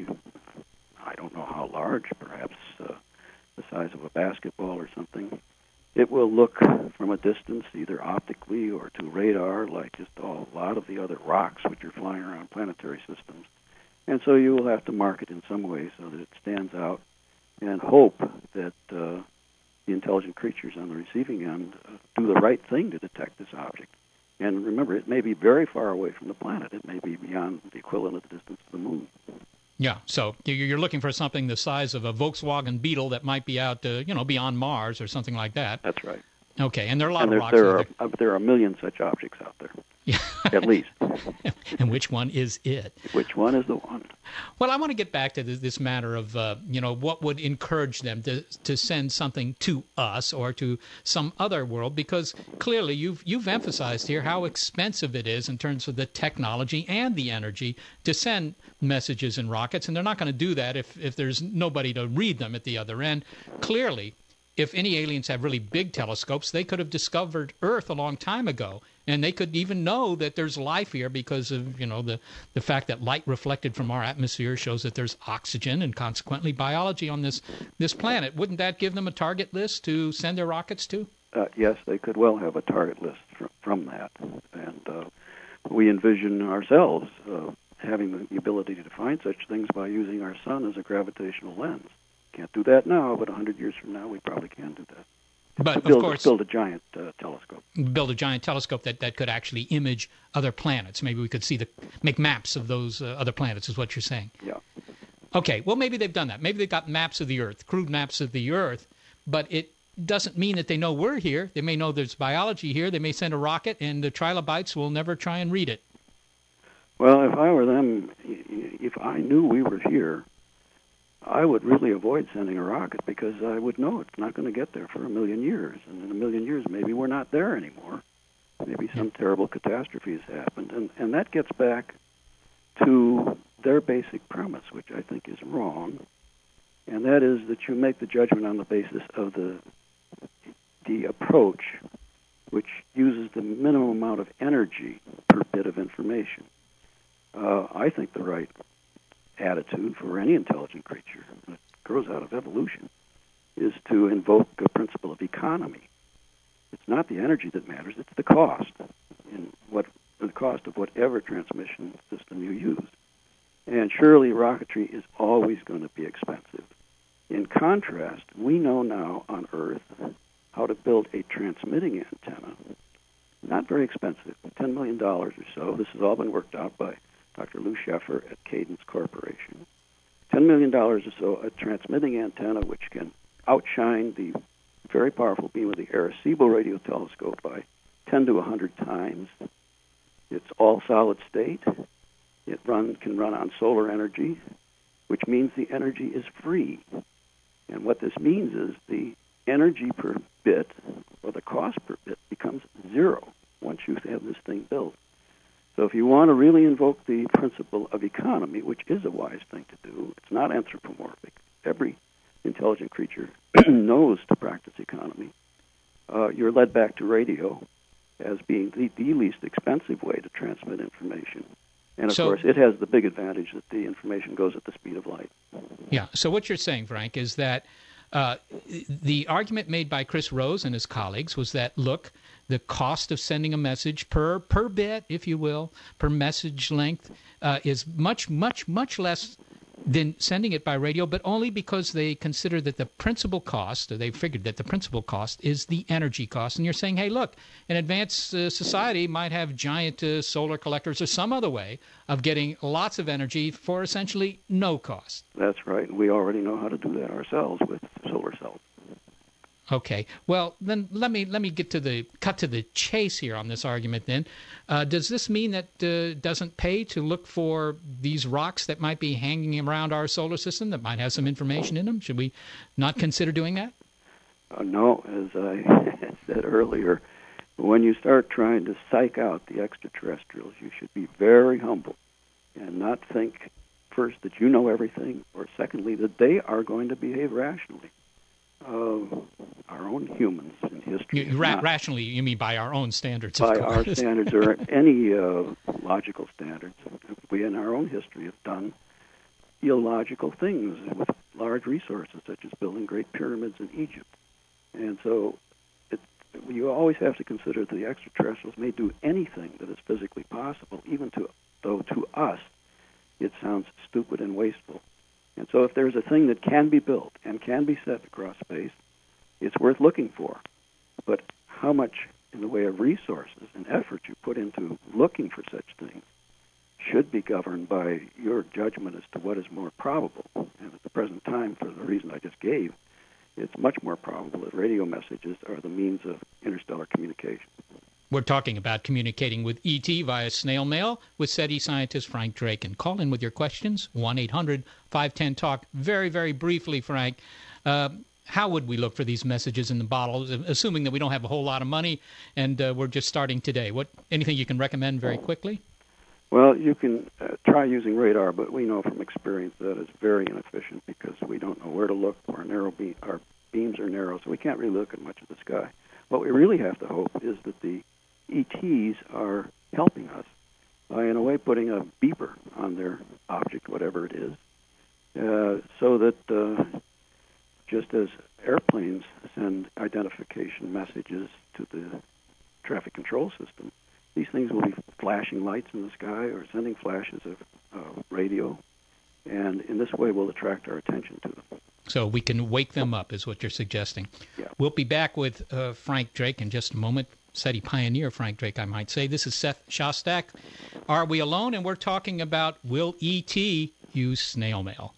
I don't know how large, perhaps uh, the size of a basketball or something. It will look from a distance, either optically or to radar, like just a lot of the other rocks which are flying around planetary systems. And so you will have to mark it in some way so that it stands out, and hope that uh, the intelligent creatures on the receiving end uh, do the right thing to detect this object. And remember, it may be very far away from the planet. It may be beyond the equivalent of the distance to the moon. Yeah, so you're looking for something the size of a Volkswagen Beetle that might be out, uh, you know, beyond Mars or something like that. That's right. Okay, and there are a lot and of rocks there out are, there. Uh, there are a million such objects out there, yeah. at least. And which one is it? Which one is the one? Well, I want to get back to this, this matter of, uh, you know, what would encourage them to to send something to us or to some other world, because clearly you've you've emphasized here how expensive it is in terms of the technology and the energy to send messages in rockets, and they're not going to do that if, if there's nobody to read them at the other end. Clearly, if any aliens have really big telescopes, they could have discovered Earth a long time ago, and they could even know that there's life here because of, you know, the, the fact that light reflected from our atmosphere shows that there's oxygen and consequently biology on this, this planet. Wouldn't that give them a target list to send their rockets to? Uh, yes, they could well have a target list from, from that. And uh, we envision ourselves uh, having the ability to find such things by using our sun as a gravitational lens. Can't do that now, but a hundred years from now, we probably can do that. But build, of course, build a giant uh, telescope. Build a giant telescope that, that could actually image other planets. Maybe we could see the make maps of those uh, other planets. Is what you're saying? Yeah. Okay. Well, maybe they've done that. Maybe they've got maps of the Earth, crude maps of the Earth, but it doesn't mean that they know we're here. They may know there's biology here. They may send a rocket, and the trilobites will never try and read it. Well, if I were them, if I knew we were here, I would really avoid sending a rocket, because I would know it's not going to get there for a million years. And in a million years, maybe we're not there anymore. Maybe some terrible catastrophe has happened. And, and that gets back to their basic premise, which I think is wrong. And that is that you make the judgment on the basis of the, the approach which uses the minimum amount of energy per bit of information. Uh, I think the right attitude for any intelligent creature that grows out of evolution is to invoke a principle of economy. It's not the energy that matters, it's the cost, in what the cost of whatever transmission system you use. And surely rocketry is always going to be expensive. In contrast, we know now on Earth how to build a transmitting antenna, not very expensive, ten million dollars or so. This has all been worked out by Doctor Lou Sheffer at Cadence Corporation. ten million dollars or so, a transmitting antenna which can outshine the very powerful beam of the Arecibo radio telescope by ten to one hundred times. It's all solid state. It run can run on solar energy, which means the energy is free. And what this means is the energy per bit, or the cost per bit, becomes zero once you have this thing built. So if you want to really invoke the principle of economy, which is a wise thing to do, it's not anthropomorphic. Every intelligent intelligent creature knows to practice economy, uh, you're led back to radio as being the, the least expensive way to transmit information. And, of So- course, it has the big advantage that the information goes at the speed of light. Yeah. So what you're saying, Frank, is that uh, the argument made by Chris Rose and his colleagues was that, look, the cost of sending a message per per bit, if you will, per message length, uh, is much, much, much less than sending it by radio, but only because they consider that the principal cost, or they figured that the principal cost is the energy cost. And you're saying, hey, look, an advanced uh, society might have giant uh, solar collectors or some other way of getting lots of energy for essentially no cost. That's right. We already know how to do that ourselves with solar cells. Okay. Well, then let me let me get to the cut to the chase here on this argument. Then, uh, does this mean that uh, doesn't pay to look for these rocks that might be hanging around our solar system that might have some information in them? Should we not consider doing that? Uh, no, as I said earlier, when you start trying to psych out the extraterrestrials, you should be very humble and not think first that you know everything, or secondly that they are going to behave rationally. Uh, our own humans in history. You, ra- not rationally, you mean by our own standards, by of course. our standards or any uh, logical standards. We in our own history have done illogical things with large resources, such as building great pyramids in Egypt. And so it, you always have to consider that the extraterrestrials may do anything that is physically possible, even to, though to us it sounds stupid and wasteful. And so if there's a thing that can be built and can be set across space, it's worth looking for. But how much in the way of resources and effort you put into looking for such things should be governed by your judgment as to what is more probable. And at the present time, for the reason I just gave, it's much more probable that radio messages are the means of interstellar communication. We're talking about communicating with E T via snail mail with SETI scientist Frank Drake. And call in with your questions, one eight hundred five one zero talk. Very, very briefly, Frank, uh, how would we look for these messages in the bottles, assuming that we don't have a whole lot of money and uh, we're just starting today? What anything you can recommend very quickly? Well, you can uh, try using radar, but we know from experience that it's very inefficient because we don't know where to look. Our narrow beam, our beams are narrow, so we can't really look at much of the sky. What we really have to hope is that the E Ts are helping us by, in a way, putting a beeper on their object, whatever it is, uh, so that uh, just as airplanes send identification messages to the traffic control system, these things will be flashing lights in the sky or sending flashes of uh, radio, and in this way we'll attract our attention to them. So we can wake them up, is what you're suggesting. Yeah. We'll be back with uh, Frank Drake in just a moment. SETI pioneer Frank Drake, I might say. This is Seth Shostak. Are we alone? And we're talking about, will E T use snail mail?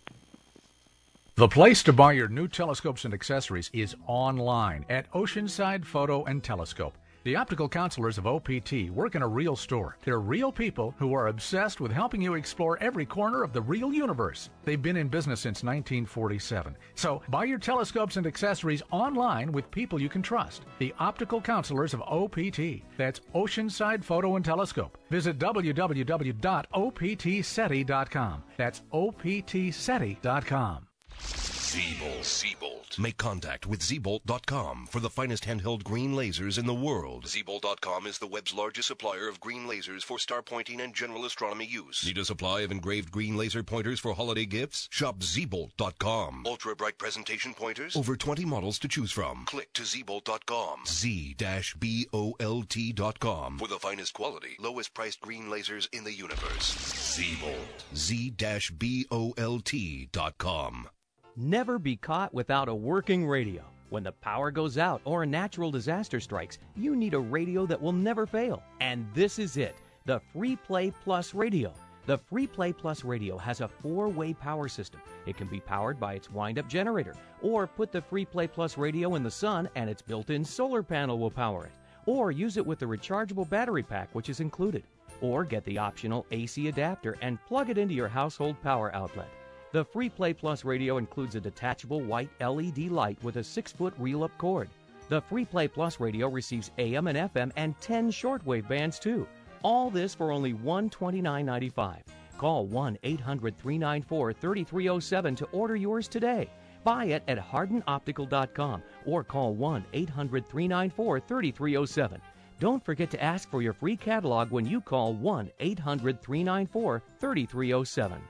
The place to buy your new telescopes and accessories is online at Oceanside Photo and Telescope. The optical counselors of O P T work in a real store. They're real people who are obsessed with helping you explore every corner of the real universe. They've been in business since nineteen forty-seven. So buy your telescopes and accessories online with people you can trust. The optical counselors of O P T. That's Oceanside Photo and Telescope. Visit w w w dot o p t seti dot com. That's o p t seti dot com. Siebold. Siebold. Make contact with Siebold dot com for the finest handheld green lasers in the world. Siebold dot com is the web's largest supplier of green lasers for star pointing and general astronomy use. Need a supply of engraved green laser pointers for holiday gifts? Shop Siebold dot com. Ultra bright presentation pointers? Over twenty models to choose from. Click to Siebold dot com. Z B O L T dot com for the finest quality, lowest priced green lasers in the universe. Siebold. Z B O L T dot com. Never be caught without a working radio. When the power goes out or a natural disaster strikes, you need a radio that will never fail. And this is it, the Free Play Plus radio. The Free Play Plus radio has a four-way power system. It can be powered by its wind-up generator, or put the Free Play Plus radio in the sun and its built-in solar panel will power it. Or use it with the rechargeable battery pack, which is included. Or get the optional A C adapter and plug it into your household power outlet. The Free Play Plus radio includes a detachable white L E D light with a six-foot reel-up cord. The Free Play Plus radio receives A M and F M and ten shortwave bands, too. All this for only one hundred twenty-nine dollars and ninety-five cents. Call one eight hundred three nine four three three zero seven to order yours today. Buy it at Hardin Optical dot com or call one eight hundred three nine four three three zero seven. Don't forget to ask for your free catalog when you call one eight hundred three nine four three three zero seven.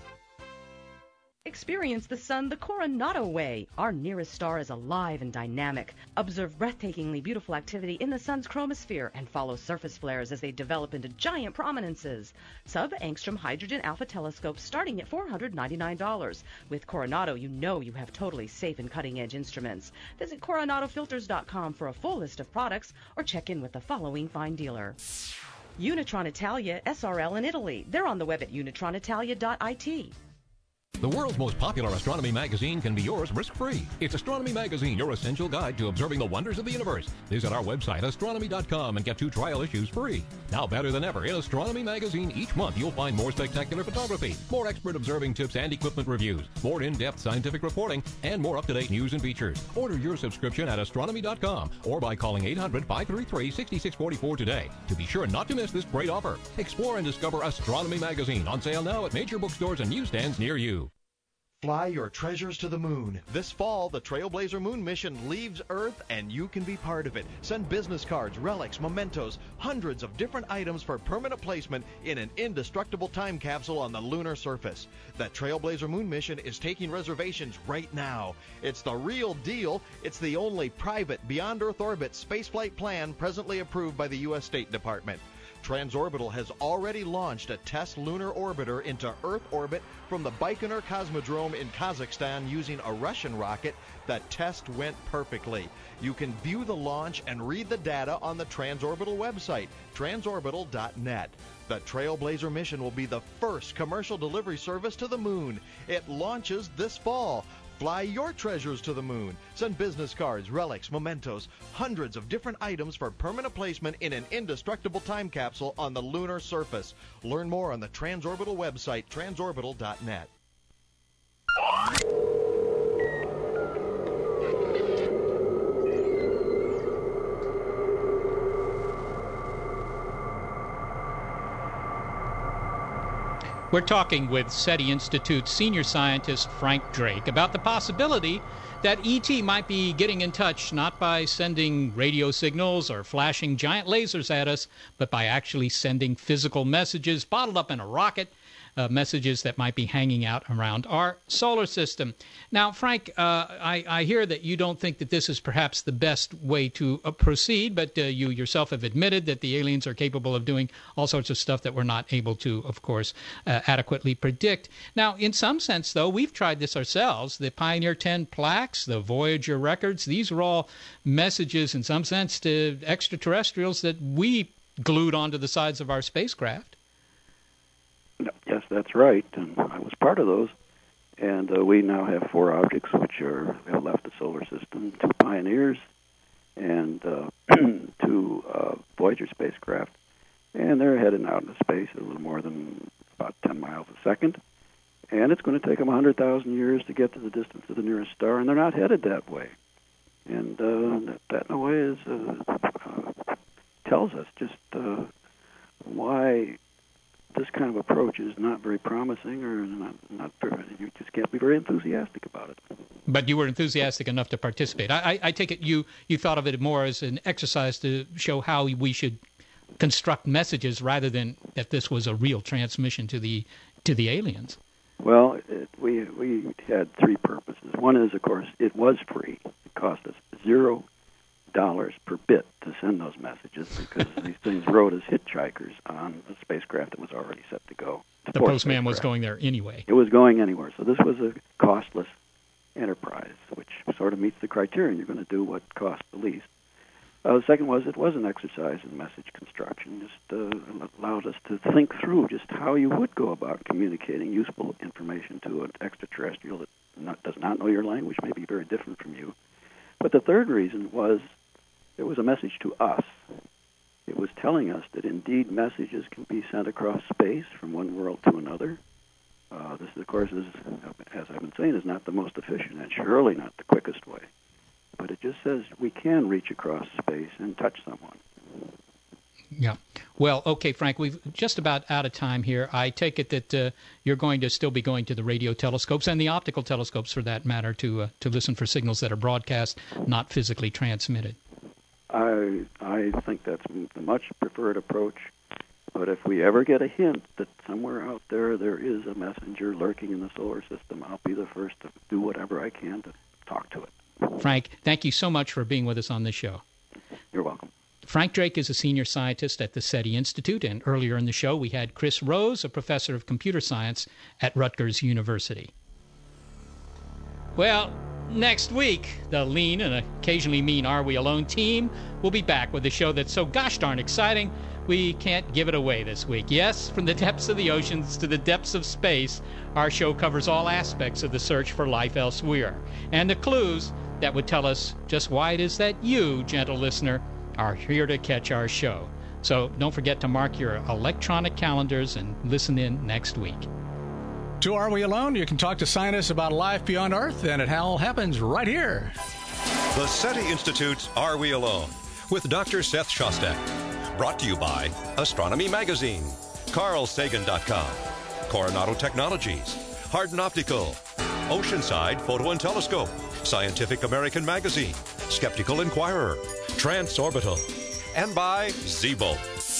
Experience the sun the Coronado way. Our nearest star is alive and dynamic. Observe breathtakingly beautiful activity in the sun's chromosphere and follow surface flares as they develop into giant prominences. Sub-angstrom hydrogen alpha telescopes starting at four hundred ninety-nine dollars. With Coronado, you know you have totally safe and cutting-edge instruments. Visit Coronado Filters dot com for a full list of products or check in with the following fine dealer. Unitron Italia, S R L in Italy. They're on the web at unitron italia dot I T. The world's most popular astronomy magazine can be yours risk-free. It's Astronomy Magazine, your essential guide to observing the wonders of the universe. Visit our website, astronomy dot com, and get two trial issues free. Now better than ever, in Astronomy Magazine, each month you'll find more spectacular photography, more expert observing tips and equipment reviews, more in-depth scientific reporting, and more up-to-date news and features. Order your subscription at astronomy dot com or by calling eight hundred five three three six six four four today to be sure not to miss this great offer. Explore and discover Astronomy Magazine, on sale now at major bookstores and newsstands near you. Fly your treasures to the moon. This fall, the Trailblazer Moon mission leaves Earth, and you can be part of it. Send business cards, relics, mementos, hundreds of different items for permanent placement in an indestructible time capsule on the lunar surface. The Trailblazer Moon mission is taking reservations right now. It's the real deal. It's the only private beyond Earth orbit spaceflight plan presently approved by the U S State Department. Transorbital has already launched a test lunar orbiter into Earth orbit from the Baikonur Cosmodrome in Kazakhstan using a Russian rocket. The test went perfectly. You can view the launch and read the data on the Transorbital website, transorbital dot net. The Trailblazer mission will be the first commercial delivery service to the moon. It launches this fall. Fly your treasures to the moon. Send business cards, relics, mementos, hundreds of different items for permanent placement in an indestructible time capsule on the lunar surface. Learn more on the Transorbital website, transorbital dot net. We're talking with SETI Institute senior scientist Frank Drake about the possibility that E T might be getting in touch not by sending radio signals or flashing giant lasers at us, but by actually sending physical messages bottled up in a rocket, uh, messages that might be hanging out around our solar system. Now, Frank, uh, I, I hear that you don't think that this is perhaps the best way to uh, proceed, but uh, you yourself have admitted that the aliens are capable of doing all sorts of stuff that we're not able to, of course, uh, adequately predict. Now, in some sense, though, we've tried this ourselves. The Pioneer ten plaques, the Voyager records, these are all messages, in some sense, to extraterrestrials that we glued onto the sides of our spacecraft. Yes, that's right, and I was part of those. And uh, we now have four objects which are have left the solar system: two Pioneers and uh, two uh, Voyager spacecraft, and they're heading out into space at a little more than about ten miles a second. And it's going to take them one hundred thousand years to get to the distance of the nearest star, and they're not headed that way. And uh, that, that, in a way, is uh, uh, tells us just uh, why this kind of approach is not very promising, or not, not very, you just can't be very enthusiastic about it. But you were enthusiastic enough to participate. I, I, I take it you, you thought of it more as an exercise to show how we should construct messages rather than that this was a real transmission to the to the aliens. Well, it, we we had three purposes. One is, of course, it was free. It cost us zero dollars per bit to send those messages because these things rode as hitchhikers on a spacecraft that was already set to go. The postman was going there anyway. It was going anywhere. So this was a costless enterprise, which sort of meets the criterion. You're going to do what costs the least. Uh, the second was it was an exercise in message construction. Just uh, allowed us to think through just how you would go about communicating useful information to an extraterrestrial that not, does not know your language, may be very different from you. But the third reason was it was a message to us. It was telling us that indeed messages can be sent across space from one world to another. Uh, this, of course, is, as I've been saying, is not the most efficient and surely not the quickest way. But it just says we can reach across space and touch someone. Yeah. Well, okay, Frank, we've just about out of time here. I take it that uh, you're going to still be going to the radio telescopes and the optical telescopes, for that matter, to uh, to listen for signals that are broadcast, not physically transmitted. I I think that's the much preferred approach. But if we ever get a hint that somewhere out there there is a messenger lurking in the solar system, I'll be the first to do whatever I can to talk to it. Frank, thank you so much for being with us on this show. You're welcome. Frank Drake is a senior scientist at the SETI Institute, and earlier in the show we had Chris Rose, a professor of computer science at Rutgers University. Well, next week, the lean and occasionally mean Are We Alone team will be back with a show that's so gosh darn exciting we can't give it away this week. Yes, from the depths of the oceans to the depths of space, our show covers all aspects of the search for life elsewhere, and the clues that would tell us just why it is that you, gentle listener, are here to catch our show. So don't forget to mark your electronic calendars and listen in next week. To Are We Alone? You can talk to scientists about life beyond Earth, and it all happens right here. The SETI Institute's Are We Alone? With Doctor Seth Shostak. Brought to you by Astronomy Magazine, Carl Sagan dot com, Coronado Technologies, Hardin Optical, Oceanside Photo and Telescope, Scientific American Magazine, Skeptical Inquirer, Transorbital, and by Z-Bolt.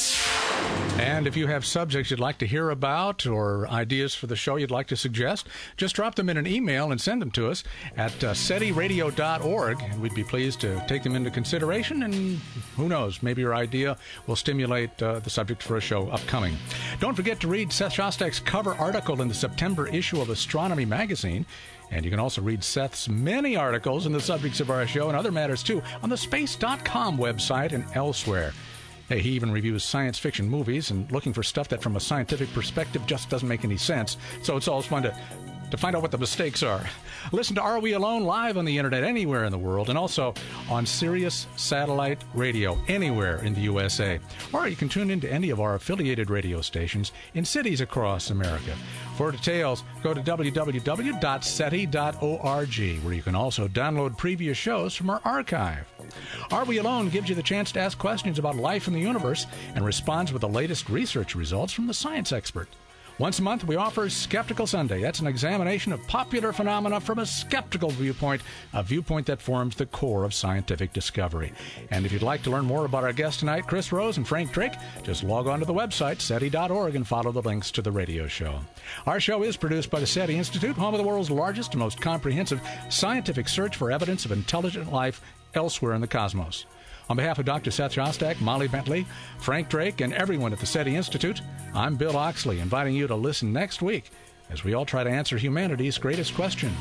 And if you have subjects you'd like to hear about or ideas for the show you'd like to suggest, just drop them in an email and send them to us at uh, SETI radio dot org. And we'd be pleased to take them into consideration, and who knows, maybe your idea will stimulate uh, the subject for a show upcoming. Don't forget to read Seth Shostak's cover article in the September issue of Astronomy Magazine. And you can also read Seth's many articles on the subjects of our show and other matters, too, on the space dot com website and elsewhere. Hey, he even reviews science fiction movies, and looking for stuff that from a scientific perspective just doesn't make any sense. So it's always fun to, to find out what the mistakes are. Listen to Are We Alone live on the internet anywhere in the world, and also on Sirius Satellite Radio anywhere in the U S A. Or you can tune into any of our affiliated radio stations in cities across America. For details, go to w w w dot seti dot org, where you can also download previous shows from our archive. Are We Alone gives you the chance to ask questions about life in the universe and responds with the latest research results from the science expert. Once a month, we offer Skeptical Sunday. That's an examination of popular phenomena from a skeptical viewpoint, a viewpoint that forms the core of scientific discovery. And if you'd like to learn more about our guests tonight, Chris Rose and Frank Drake, just log on to the website, seti dot org, and follow the links to the radio show. Our show is produced by the SETI Institute, home of the world's largest and most comprehensive scientific search for evidence of intelligent life elsewhere in the cosmos. On behalf of Doctor Seth Shostak, Molly Bentley, Frank Drake, and everyone at the SETI Institute, I'm Bill Oxley, inviting you to listen next week as we all try to answer humanity's greatest question.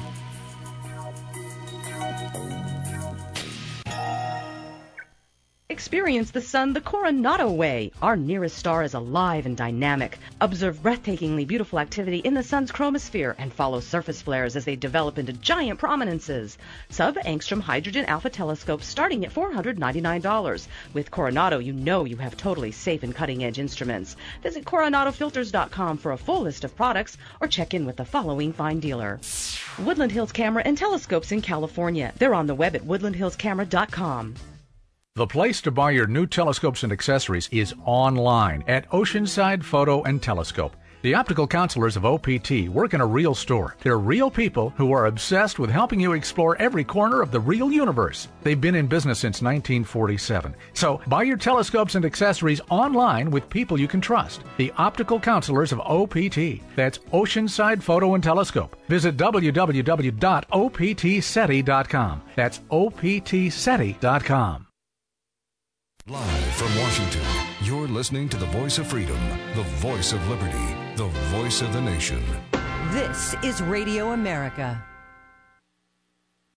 Experience the sun the Coronado way. Our nearest star is alive and dynamic. Observe breathtakingly beautiful activity in the sun's chromosphere and follow surface flares as they develop into giant prominences. Sub-angstrom hydrogen alpha telescopes starting at four hundred ninety-nine dollars. With Coronado, you know you have totally safe and cutting-edge instruments. Visit coronado filters dot com for a full list of products or check in with the following fine dealer. Woodland Hills Camera and Telescopes in California. They're on the web at woodland hills camera dot com. The place to buy your new telescopes and accessories is online at Oceanside Photo and Telescope. The optical counselors of O P T work in a real store. They're real people who are obsessed with helping you explore every corner of the real universe. They've been in business since nineteen forty-seven. So buy your telescopes and accessories online with people you can trust. The optical counselors of O P T. That's Oceanside Photo and Telescope. Visit w w w dot o p t seti dot com. That's o p t seti dot com. Live from Washington, you're listening to the voice of freedom, the voice of liberty, the voice of the nation. This is Radio America.